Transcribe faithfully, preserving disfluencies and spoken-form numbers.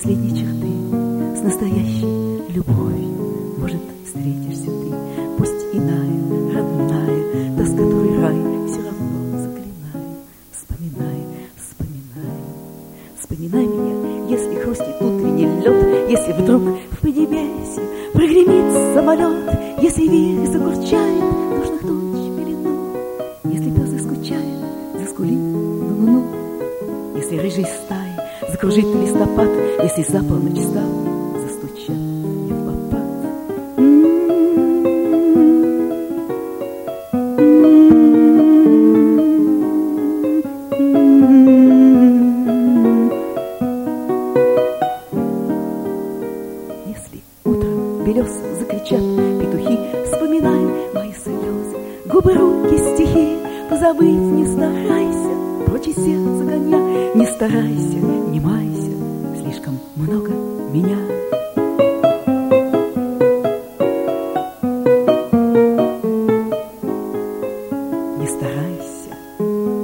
последней черты, с настоящей любовью, может, встретишься ты, пусть иная, родная, та, с которой рай все равно заклинай. Вспоминай, вспоминай, вспоминай меня, если хрустит утренний лед, если вдруг в поднебесье прогремит самолет, если вихрь загурчает душных туч пелену, если пес заскучает, заскулит на луну, если рыжий стаи закружит листопад, если за полночь стал застучат не в попад. Если утром белесым закричат петухи, вспоминай мои слезы, губы, руки, стихи, позабыть не старайся, прочь из сердца гоня, не старайся, не майся, слишком много меня. Не старайся,